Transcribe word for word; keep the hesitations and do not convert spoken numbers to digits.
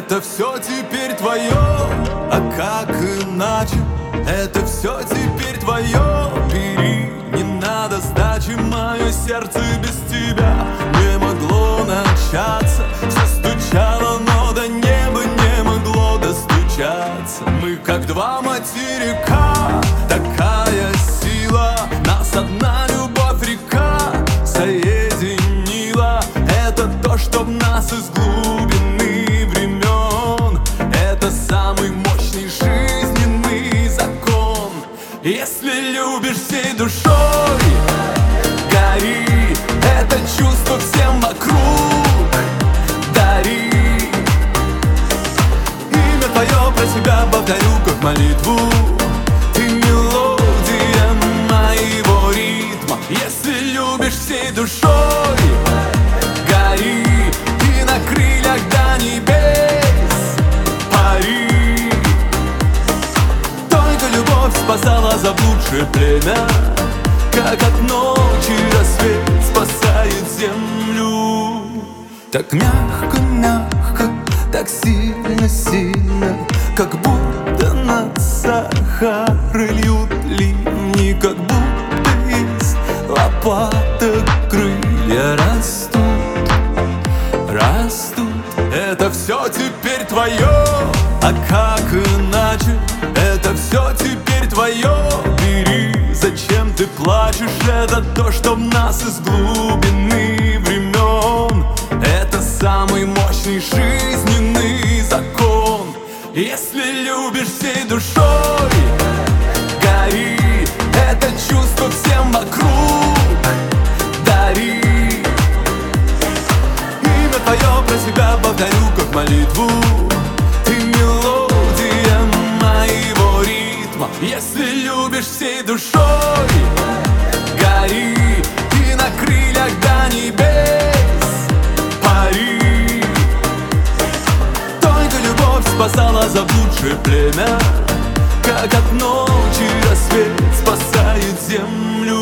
Это все теперь твое, а как иначе? Это все теперь твое, бери, не надо сдачи. Мое сердце без тебя не могло начаться. Все стучало, но до неба не могло достучаться. Мы как два материка, такая сила. Нас одна любовь река соединила. Это то, что в нас из глубины времен. Это самый мощный жизненный закон. Если любишь всей душой, гори. Это чувство всем вокруг дари. Имя твое про себя повторю, как молитву. Ты мелодия моего ритма. Если любишь всей душой, гори. И на крыльях до небес пари. Только любовь спасала заблудшее племя, как от ночи рассвет спасает землю. Так мягко, мягко, так сильно, сильно, как будто на Сахары льют ливни, как будто из лопаток крылья растут, растут. Это все теперь твое, а как иначе? Это все теперь твое, бери. Зачем ты плачешь? Это то, что в нас из глубины времен. Это самый мощный жизненный закон. Если любишь всей душой, гори. Это чувство всем вокруг дари. Имя твое про себя повторю, как молитву. Ты мелодия моего ритма. Если любишь всей душой, гори. И на крыльях до небес пари. Только любовь спасала заблудшее племя, как от ночи рассвет спасает землю.